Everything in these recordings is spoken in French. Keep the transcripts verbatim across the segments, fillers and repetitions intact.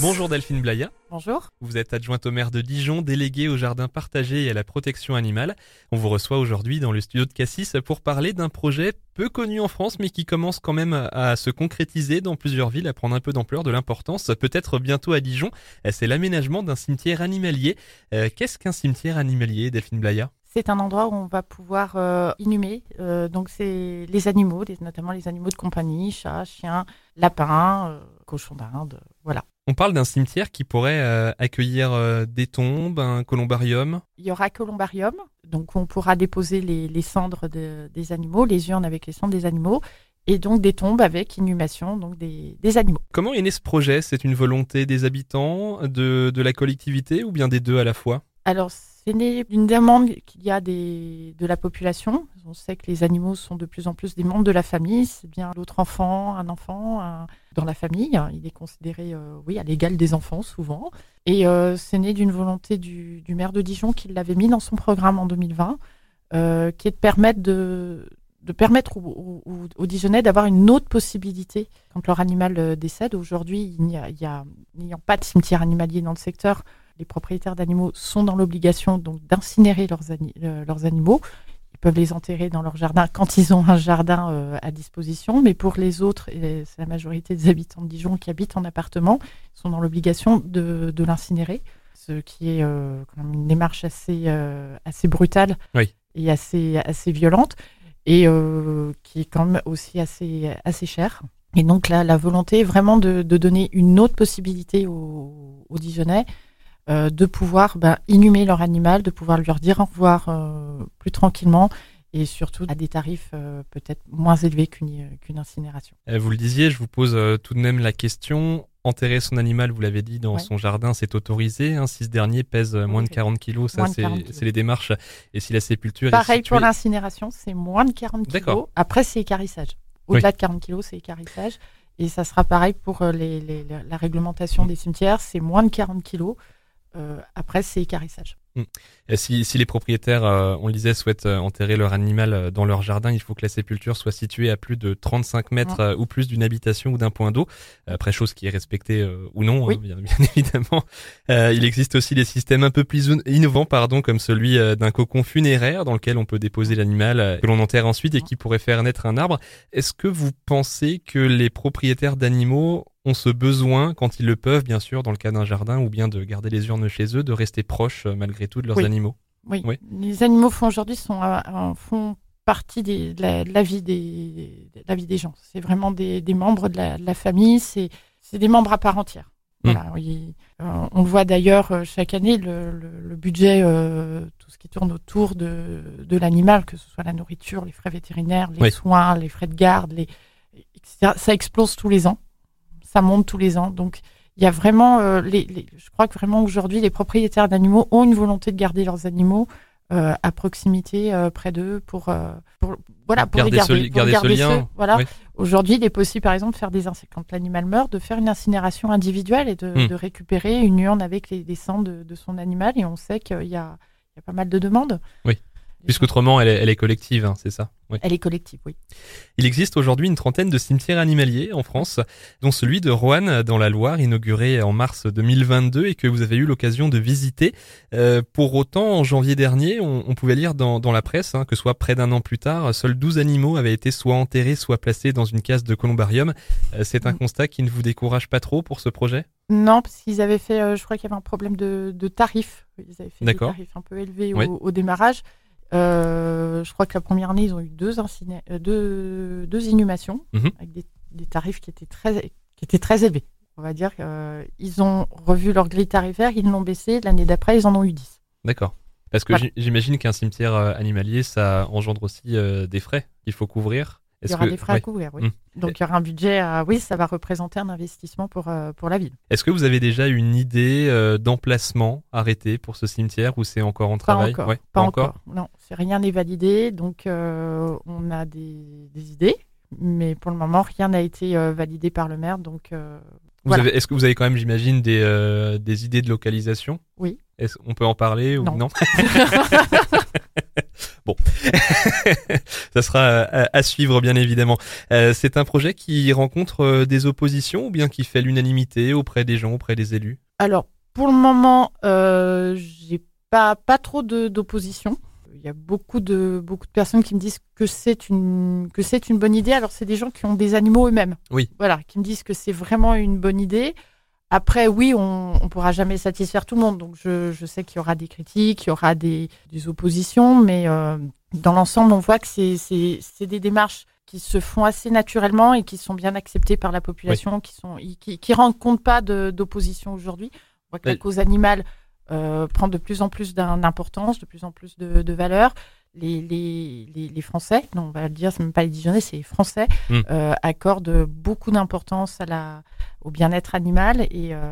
Bonjour Delphine Blaya. Bonjour. Vous êtes adjointe au maire de Dijon, déléguée au jardin partagé et à la protection animale. On vous reçoit aujourd'hui dans le studio de Cassis pour parler d'un projet peu connu en France mais qui commence quand même à se concrétiser dans plusieurs villes, à prendre un peu d'ampleur, de l'importance, peut-être bientôt à Dijon. C'est l'aménagement d'un cimetière animalier. Euh, qu'est-ce qu'un cimetière animalier, Delphine Blaya ? C'est un endroit où on va pouvoir euh, inhumer, euh, donc c'est les animaux, les, notamment les animaux de compagnie, chats, chiens, lapins, euh, cochons d'Inde, voilà. On parle d'un cimetière qui pourrait euh, accueillir euh, des tombes, un columbarium. Il y aura un columbarium, donc on pourra déposer les, les cendres de, des animaux, les urnes avec les cendres des animaux, et donc des tombes avec inhumation donc des, des animaux. Comment est né ce projet ? C'est une volonté des habitants, de, de la collectivité ou bien des deux à la fois ? Alors, c'est né d'une demande qu'il y a des, de la population. On sait que les animaux sont de plus en plus des membres de la famille. C'est bien l'autre enfant, un enfant un, dans la famille. Il est considéré euh, oui, à l'égal des enfants, souvent. Et euh, c'est né d'une volonté du, du maire de Dijon qui l'avait mis dans son programme en deux mille vingt, euh, qui est de permettre, de, de permettre aux, aux, aux Dijonnais d'avoir une autre possibilité quand leur animal décède. Aujourd'hui, il n'y a, il y a, n'ayant pas de cimetière animalier dans le secteur, les propriétaires d'animaux sont dans l'obligation donc d'incinérer leurs, ani- euh, leurs animaux. Ils peuvent les enterrer dans leur jardin quand ils ont un jardin euh, à disposition. Mais pour les autres, et c'est la majorité des habitants de Dijon qui habitent en appartement, ils sont dans l'obligation de, de l'incinérer. Ce qui est euh, quand même une démarche assez, euh, assez brutale oui. et assez, assez violente. Et euh, qui est quand même aussi assez, assez chère. Et donc là, la volonté est vraiment de, de donner une autre possibilité aux, aux Dijonnais, Euh, de pouvoir ben, inhumer leur animal, de pouvoir leur dire au revoir euh, plus tranquillement et surtout à des tarifs euh, peut-être moins élevés qu'une, qu'une incinération. Euh, vous le disiez, je vous pose euh, tout de même la question. Enterrer son animal, vous l'avez dit, dans ouais. son jardin, c'est autorisé. Hein, si ce dernier pèse euh, moins de quarante kilos, ça c'est, quarante kilos. c'est les démarches. Et si la sépulture Pareil est située... pour l'incinération, c'est moins de quarante kilos. D'accord. Après, c'est équarrissage. Au-delà oui. de quarante kilos, c'est équarrissage. Et ça sera pareil pour les, les, la réglementation mmh. des cimetières, c'est moins de quarante kilos. Euh, après, c'est équarrissage. Mmh. Si, si les propriétaires, euh, on le disait, souhaitent euh, enterrer leur animal euh, dans leur jardin, il faut que la sépulture soit située à plus de trente-cinq mètres mmh. euh, ou plus d'une habitation ou d'un point d'eau. Après, chose qui est respectée euh, ou non, oui. hein, bien, bien évidemment. Euh, il existe aussi des systèmes un peu plus innovants, pardon, comme celui euh, d'un cocon funéraire dans lequel on peut déposer l'animal euh, que l'on enterre ensuite et qui pourrait faire naître un arbre. Est-ce que vous pensez que les propriétaires d'animaux ont ce besoin, quand ils le peuvent, bien sûr, dans le cas d'un jardin, ou bien de garder les urnes chez eux, de rester proches, malgré tout, de leurs oui. animaux ? Oui. oui, les animaux font aujourd'hui sont, euh, font partie des, de, la, de, la vie des, de la vie des gens. C'est vraiment des, des membres de la, de la famille, c'est, c'est des membres à part entière. Mmh. Voilà, oui. euh, on le voit d'ailleurs euh, chaque année, le, le, le budget, euh, tout ce qui tourne autour de, de l'animal, que ce soit la nourriture, les frais vétérinaires, les oui. soins, les frais de garde, les, et cetera, ça explose tous les ans. Ça monte tous les ans. Donc, il y a vraiment, euh, les, les, je crois que vraiment aujourd'hui, les propriétaires d'animaux ont une volonté de garder leurs animaux euh, à proximité, euh, près d'eux, pour, euh, pour, voilà, pour garder les garder. Ce, pour garder garder ce lien. Ceux, voilà. Oui. Aujourd'hui, il est possible, par exemple, de faire des quand l'animal meurt, de faire une incinération individuelle et de, mmh. de récupérer une urne avec les, les cendres de, de son animal. Et on sait qu'il y a, il y a pas mal de demandes. Oui. Puisqu'autrement, elle est, elle est collective, hein, c'est ça ? Oui. Elle est collective, oui. Il existe aujourd'hui une trentaine de cimetières animaliers en France, dont celui de Roanne dans la Loire, inauguré en mars deux mille vingt-deux et que vous avez eu l'occasion de visiter. Euh, pour autant, en janvier dernier, on, on pouvait lire dans, dans la presse hein, que soit près d'un an plus tard, seuls douze animaux avaient été soit enterrés, soit placés dans une case de columbarium. Euh, c'est un mmh. constat qui ne vous décourage pas trop pour ce projet ? Non, parce qu'ils avaient fait, euh, je crois qu'il y avait un problème de, de tarifs. Ils avaient fait D'accord. des tarifs un peu élevés oui. au, au démarrage. Euh, je crois que la première année, ils ont eu deux, inciné- euh, deux, deux inhumations mmh. avec des, des tarifs qui étaient, très, qui étaient très élevés. On va dire qu'ils euh, ont revu leur grille tarifaire, ils l'ont baissé. L'année d'après, ils en ont eu dix. D'accord. Parce que voilà. J'imagine qu'un cimetière euh, animalier, ça engendre aussi euh, des frais qu'il faut couvrir. Est-ce il y aura que... des frais ouais. à couvrir, oui. Mmh. Donc, il y aura un budget, à... oui, ça va représenter un investissement pour, euh, pour la ville. Est-ce que vous avez déjà une idée euh, d'emplacement arrêté pour ce cimetière ou c'est encore en travail ? Pas encore, ouais, pas, pas encore. encore. Non, c'est, rien n'est validé, donc euh, on a des, des idées, mais pour le moment, rien n'a été euh, validé par le maire, donc... Euh, vous voilà. avez, est-ce que vous avez quand même, j'imagine, des, euh, des idées de localisation ? Oui. Est-ce, on peut en parler ou non, non Bon, ça sera à, à suivre bien évidemment. Euh, c'est un projet qui rencontre euh, des oppositions ou bien qui fait l'unanimité auprès des gens, auprès des élus? Alors, pour le moment, euh, j'ai pas, pas trop de, d'opposition. Il y a beaucoup de, beaucoup de personnes qui me disent que c'est une, que c'est une bonne idée. Alors, c'est des gens qui ont des animaux eux-mêmes. Oui. Voilà, qui me disent que c'est vraiment une bonne idée. Après, oui, on ne pourra jamais satisfaire tout le monde. Donc, je, je sais qu'il y aura des critiques, il y aura des, des oppositions. Mais euh, dans l'ensemble, on voit que c'est, c'est, c'est des démarches qui se font assez naturellement et qui sont bien acceptées par la population, oui. qui sont, qui, qui rendent compte pas de, d'opposition aujourd'hui. On voit que oui. la cause animale euh, prend de plus en plus d'importance, de plus en plus de, de valeur. Les, les, les, les Français, non, on va le dire, c'est même pas les Dijonais, c'est les Français, mmh. euh, accordent beaucoup d'importance à la, au bien-être animal et euh,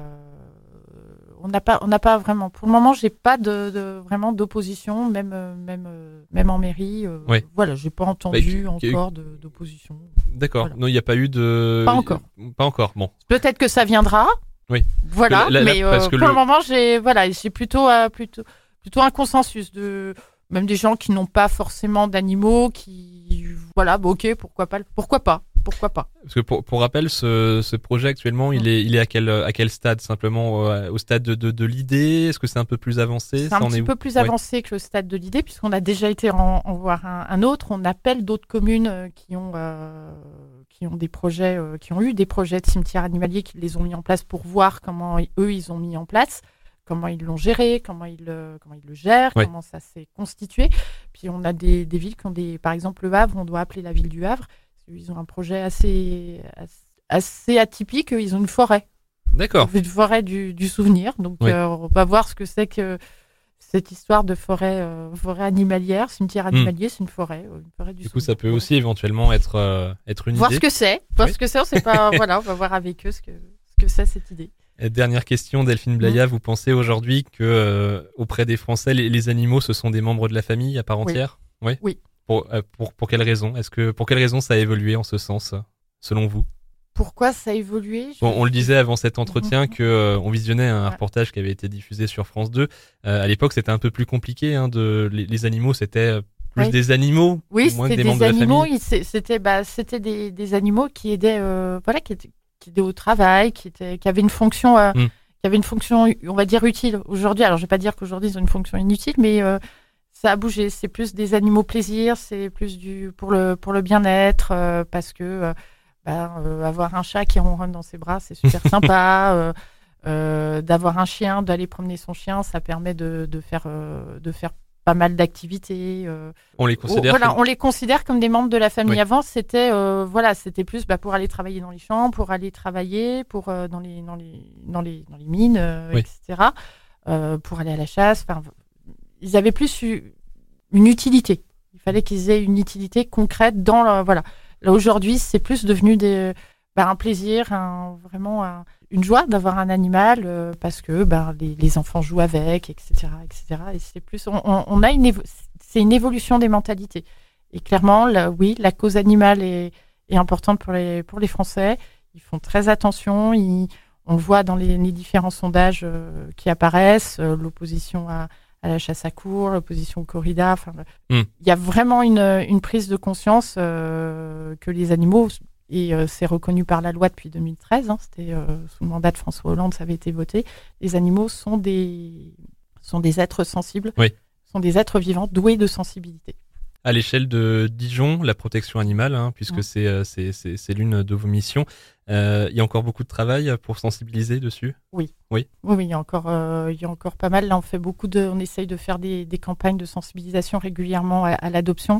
on n'a pas, on n'a pas vraiment. Pour le moment, j'ai pas de, de vraiment d'opposition, même, même, même en mairie. Euh, oui. Voilà, j'ai pas entendu bah, encore de, d'opposition. D'accord. Voilà. Non, il n'y a pas eu de. Pas encore. Pas encore. Bon. Peut-être que ça viendra. Oui. Voilà. La, la, mais euh, pour le... le moment, j'ai, voilà, j'ai plutôt, euh, plutôt, plutôt un consensus de. Même des gens qui n'ont pas forcément d'animaux, qui voilà, bah ok, pourquoi pas, pourquoi pas, pourquoi pas. Parce que pour, pour rappel, ce, ce projet actuellement, mmh. il est, il est à quel, à quel stade simplement euh, au stade de, de, de l'idée? Est-ce que c'est un peu plus avancé? C'est un petit peu plus avancé ouais. que le stade de l'idée, puisqu'on a déjà été en, en voir un, un autre. On appelle d'autres communes euh, qui ont euh, qui ont des projets, euh, qui ont eu des projets de cimetières animaliers, qui les ont mis en place pour voir comment eux ils ont mis en place. Comment ils l'ont géré, comment ils, euh, comment ils le gèrent, oui. comment ça s'est constitué. Puis on a des, des villes qui ont des... Par exemple, Le Havre, on doit appeler la ville du Havre. Ils ont un projet assez, assez atypique. Ils ont une forêt. D'accord. Une forêt du, du souvenir. Donc, oui. euh, on va voir ce que c'est que cette histoire de forêt, euh, forêt animalière, cimetière animalier, mmh. c'est une forêt. Une forêt du, du souvenir. coup, ça peut aussi éventuellement être, euh, être une voir idée. Voir ce que c'est. Voir oui. ce que c'est. On sait pas... voilà, on va voir avec eux ce que, ce que c'est cette idée. Dernière question, Delphine Blaya, mmh. vous pensez aujourd'hui que euh, auprès des Français, les, les animaux, ce sont des membres de la famille à part entière? Oui. Oui. Pour, euh, pour, pour quelle raison? Est-ce que, pour quelle raison ça a évolué en ce sens, selon vous? Pourquoi ça a évolué? Bon, on le disait avant cet entretien mmh. que euh, on visionnait un ouais. reportage qui avait été diffusé sur France deux. Euh, à l'époque, c'était un peu plus compliqué. Hein, de, les, les animaux, c'était plus oui. des animaux, oui, moins que des, des membres animaux, de la famille. C'était, bah, c'était des, des animaux qui aidaient, euh, voilà, qui étaient qui étaient au travail, qui, étaient, qui avaient une fonction, euh, mm. qui avait une fonction, on va dire, utile aujourd'hui. Alors, je ne vais pas dire qu'aujourd'hui, ils ont une fonction inutile, mais euh, ça a bougé. C'est plus des animaux plaisir, c'est plus du pour le, pour le bien-être, euh, parce que euh, bah, euh, avoir un chat qui ronronne dans ses bras, c'est super sympa. Euh, euh, d'avoir un chien, d'aller promener son chien, ça permet de, de, faire, euh, de faire pas mal d'activités. Euh, on les considère voilà, comme... on les considère comme des membres de la famille. Oui. Avant, c'était euh, voilà, c'était plus bah, pour aller travailler dans les champs, pour aller travailler, pour euh, dans les dans les dans les dans les mines, euh, oui. et cetera. Euh, pour aller à la chasse. Enfin, ils avaient plus eu une utilité. Il fallait qu'ils aient une utilité concrète dans le, voilà. Là aujourd'hui, c'est plus devenu des bah, un plaisir, un, vraiment un, une joie d'avoir un animal euh, parce que bah, les, les enfants jouent avec, et cetera, et cetera. Et c'est plus, on, on, on a une, évo- c'est une évolution des mentalités. Et clairement, là, oui, la cause animale est, est importante pour les pour les Français. Ils font très attention. Ils, on le voit dans les, les différents sondages euh, qui apparaissent, euh, l'opposition à, à la chasse à courre, l'opposition au corrida. Enfin, mm. il y a vraiment une, une prise de conscience euh, que les animaux et euh, c'est reconnu par la loi depuis deux mille treize, hein, c'était euh, sous le mandat de François Hollande, ça avait été voté. Les animaux sont des, sont des êtres sensibles, oui. sont des êtres vivants doués de sensibilité. À l'échelle de Dijon, la protection animale, hein, puisque mmh. c'est, euh, c'est, c'est, c'est l'une de vos missions, euh, il y a encore beaucoup de travail pour sensibiliser dessus? Oui. Oui, oui, oui il, y a encore, euh, il y a encore pas mal. Là, on fait beaucoup de, on essaye de faire des, des campagnes de sensibilisation régulièrement à, à l'adoption.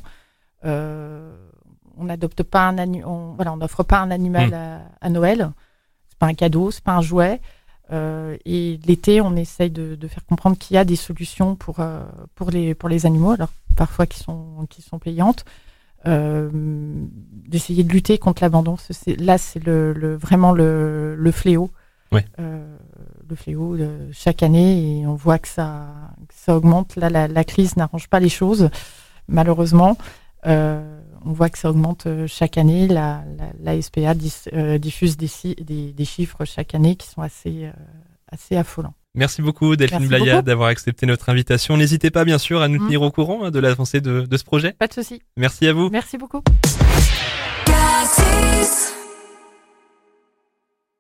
Euh, on n'adopte pas un ani- on, voilà, on n'offre pas un animal mmh. à, à Noël. C'est pas un cadeau, c'est pas un jouet. Euh, et l'été, on essaye de, de faire comprendre qu'il y a des solutions pour euh, pour les pour les animaux, alors parfois qui sont qui sont payantes. Euh, d'essayer de lutter contre l'abandon. C'est, là, c'est le, le vraiment le, le fléau. Ouais. Euh, le fléau de chaque année, et on voit que ça que ça augmente. Là, la, la crise n'arrange pas les choses, malheureusement. Euh, on voit que ça augmente chaque année. La, la, la S P A dis, euh, diffuse des, des, des chiffres chaque année qui sont assez, euh, assez affolants. Merci beaucoup Delphine Merci Blaya beaucoup. d'avoir accepté notre invitation. N'hésitez pas bien sûr à nous Mmh. tenir au courant hein, de l'avancée de, de ce projet. Pas de souci. Merci à vous. Merci beaucoup. Cassis.